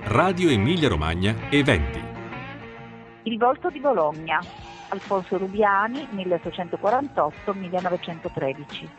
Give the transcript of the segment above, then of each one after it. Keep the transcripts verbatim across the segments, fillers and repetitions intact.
Radio Emilia Romagna Eventi. Il volto di Bologna, Alfonso Rubiani, milleottocentoquarantotto millenovecentotredici.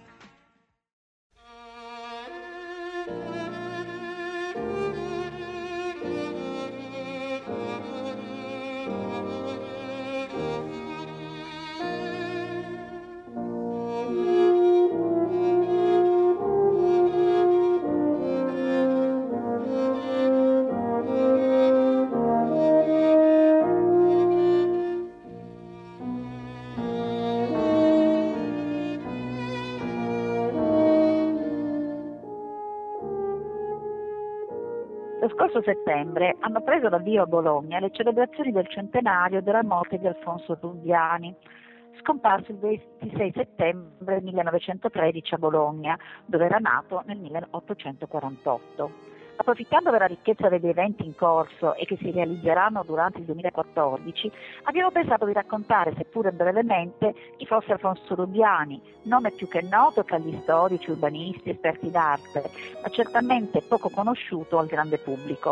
Lo scorso settembre hanno preso l'avvio a Bologna le celebrazioni del centenario della morte di Alfonso Rubiani, scomparso il ventisei settembre millenovecentotredici a Bologna, dove era nato nel milleottocentoquarantotto. Approfittando della ricchezza degli eventi in corso e che si realizzeranno durante il duemilaquattordici, abbiamo pensato di raccontare, seppure brevemente, chi fosse Alfonso Rubiani, nome più che noto tra gli storici, urbanisti, esperti d'arte, ma certamente poco conosciuto al grande pubblico.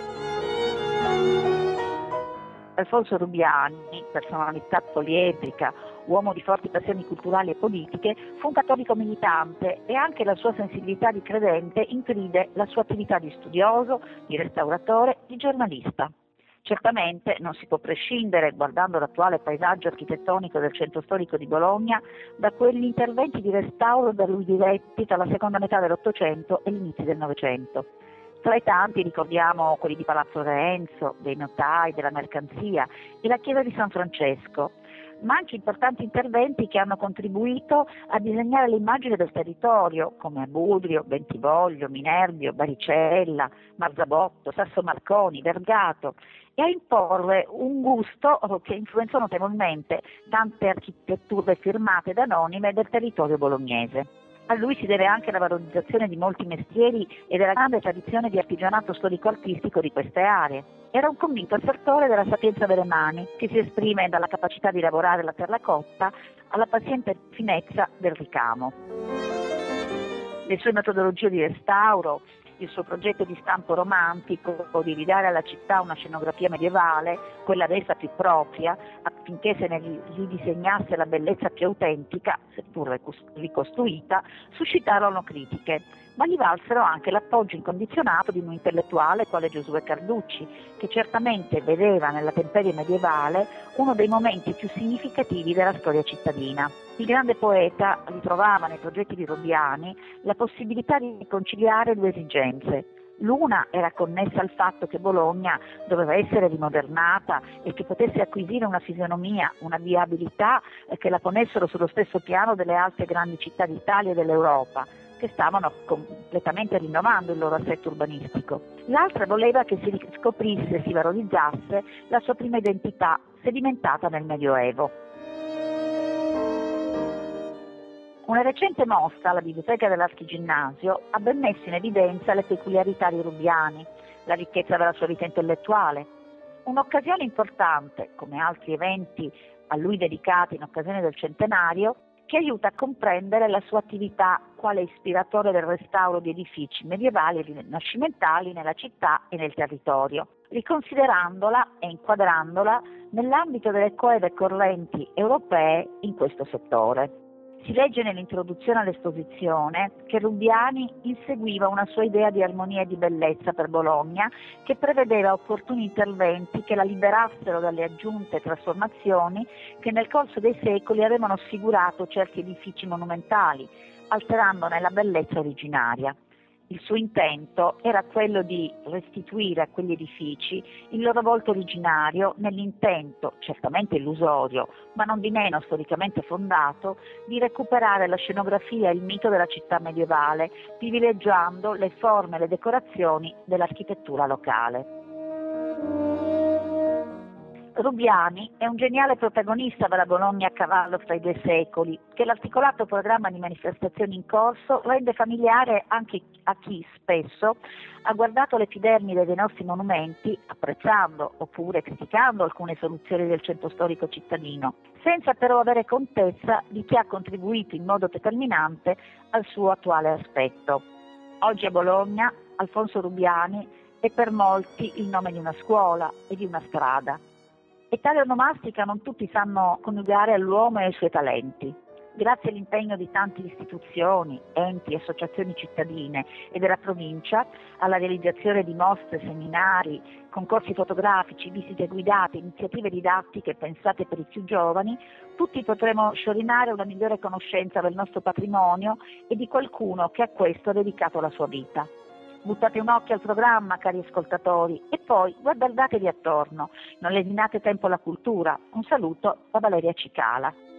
Alfonso Rubiani, personalità poliedrica, uomo di forti passioni culturali e politiche, fu un cattolico militante e anche la sua sensibilità di credente intride la sua attività di studioso, di restauratore, di giornalista. Certamente non si può prescindere, guardando l'attuale paesaggio architettonico del centro storico di Bologna, da quegli interventi di restauro da lui diretti tra la seconda metà dell'Ottocento e l'inizio del Novecento. Tra i tanti ricordiamo quelli di Palazzo Renzo, dei notai, della mercanzia e la chiesa di San Francesco, ma anche importanti interventi che hanno contribuito a disegnare l'immagine del territorio, come a Budrio, Bentivoglio, Minerbio, Baricella, Marzabotto, Sasso Marconi, Vergato, e a imporre un gusto che influenzò notevolmente tante architetture firmate ed anonime del territorio bolognese. A lui si deve anche la valorizzazione di molti mestieri e della grande tradizione di artigianato storico-artistico di queste aree. Era un convinto assertore della sapienza delle mani, che si esprime dalla capacità di lavorare la terracotta alla paziente finezza del ricamo. Le sue metodologie di restauro, il suo progetto di stampo romantico di ridare alla città una scenografia medievale, quella resa più propria, affinché se ne ridisegnasse la bellezza più autentica, seppur ricostruita, suscitarono critiche, ma gli valsero anche l'appoggio incondizionato di un intellettuale quale Giosuè Carducci, che certamente vedeva nella temperie medievale uno dei momenti più significativi della storia cittadina. Il grande poeta ritrovava nei progetti di Rubiani la possibilità di conciliare due esigenze. L'una era connessa al fatto che Bologna doveva essere rimodernata e che potesse acquisire una fisionomia, una viabilità che la ponessero sullo stesso piano delle altre grandi città d'Italia e dell'Europa, che stavano completamente rinnovando il loro assetto urbanistico. L'altra voleva che si riscoprisse e si valorizzasse la sua prima identità, sedimentata nel Medioevo. Una recente mostra alla Biblioteca dell'Archiginnasio ha ben messo in evidenza le peculiarità di Rubiani, la ricchezza della sua vita intellettuale. Un'occasione importante, come altri eventi a lui dedicati in occasione del centenario, che aiuta a comprendere la sua attività quale ispiratore del restauro di edifici medievali e rinascimentali nella città e nel territorio, riconsiderandola e inquadrandola nell'ambito delle coeve correnti europee in questo settore. Si legge nell'introduzione all'esposizione che Rubiani inseguiva una sua idea di armonia e di bellezza per Bologna che prevedeva opportuni interventi che la liberassero dalle aggiunte trasformazioni che nel corso dei secoli avevano sfigurato certi edifici monumentali, alterandone la bellezza originaria. Il suo intento era quello di restituire a quegli edifici il loro volto originario nell'intento, certamente illusorio, ma non di meno storicamente fondato, di recuperare la scenografia e il mito della città medievale, privilegiando le forme e le decorazioni dell'architettura locale. Rubiani è un geniale protagonista della Bologna a cavallo fra i due secoli, che l'articolato programma di manifestazioni in corso rende familiare anche a chi spesso ha guardato l'epidermide dei nostri monumenti, apprezzando oppure criticando alcune soluzioni del centro storico cittadino, senza però avere contezza di chi ha contribuito in modo determinante al suo attuale aspetto. Oggi a Bologna Alfonso Rubiani è per molti il nome di una scuola e di una strada. E tale onomastica non tutti sanno coniugare all'uomo e ai suoi talenti. Grazie all'impegno di tante istituzioni, enti e associazioni cittadine e della provincia, alla realizzazione di mostre, seminari, concorsi fotografici, visite guidate, iniziative didattiche pensate per i più giovani, tutti potremo sciorinare una migliore conoscenza del nostro patrimonio e di qualcuno che a questo ha dedicato la sua vita. Buttate un occhio al programma, cari ascoltatori, e poi guardatevi attorno. Non lesinate tempo alla cultura. Un saluto da Valeria Cicala.